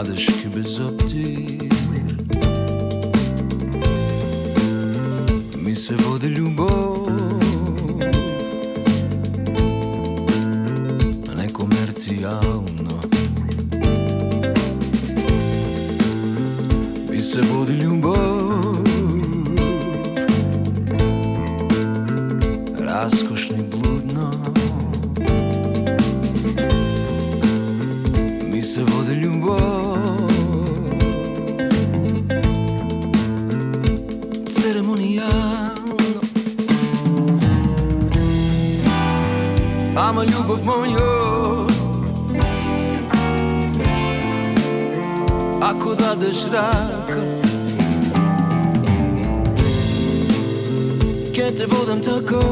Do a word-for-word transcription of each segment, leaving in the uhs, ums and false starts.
mladeški bez obzir. Mi se vodi ljubav, a ne komercijalno. Mi se vodi ljubav, raskošno i bludno. Mi se vodi ljubav, ceremonijalno. Ama ljubav moja, ako dadeš raka, kje te vodam tako,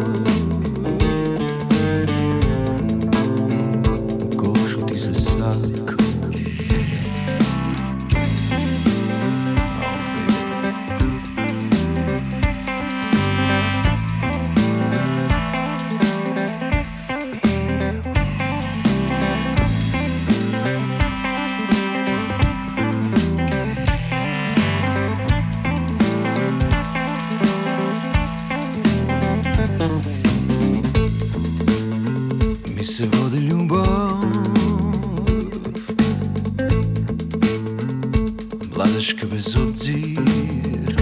ko što ti se saka. Mi se vodi ljubav, mladeška bez obzir.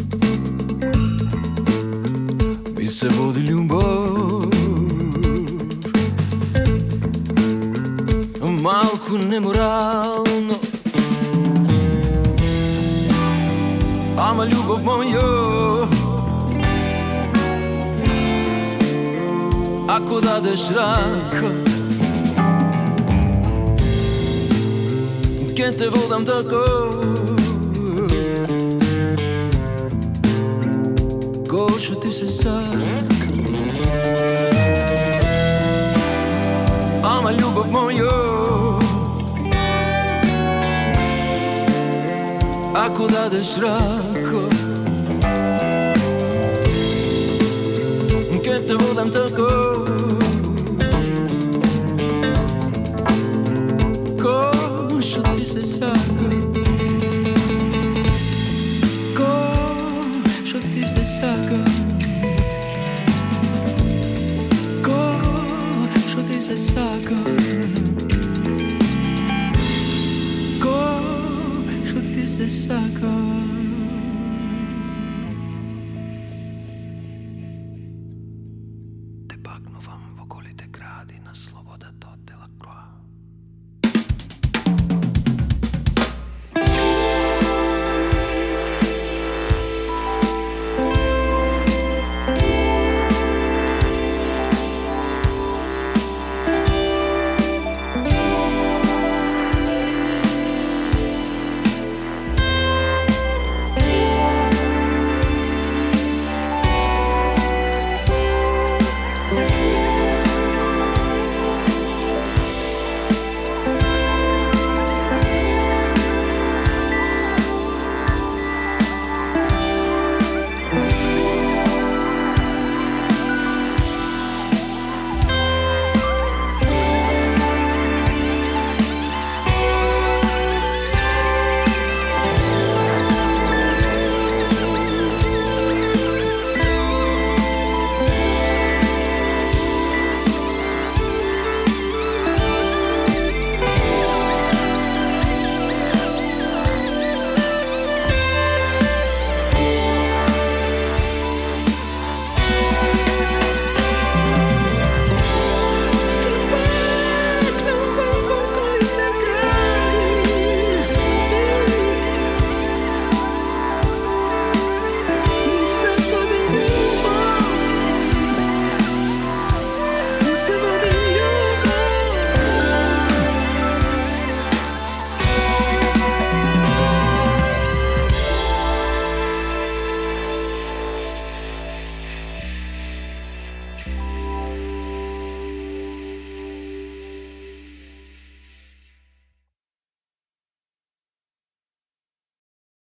Mi se vodi ljubav, malku nemoralno. Ama ljubav moja, ako dadeš raka, kje te vodam tako, ko što ti se saka. Ama ljubav moja, ako dadeš raka, kje te vodam tako, ko što ti se saka. Ko što ti se saka. Ko što ti se saka. Ko što ti se saka.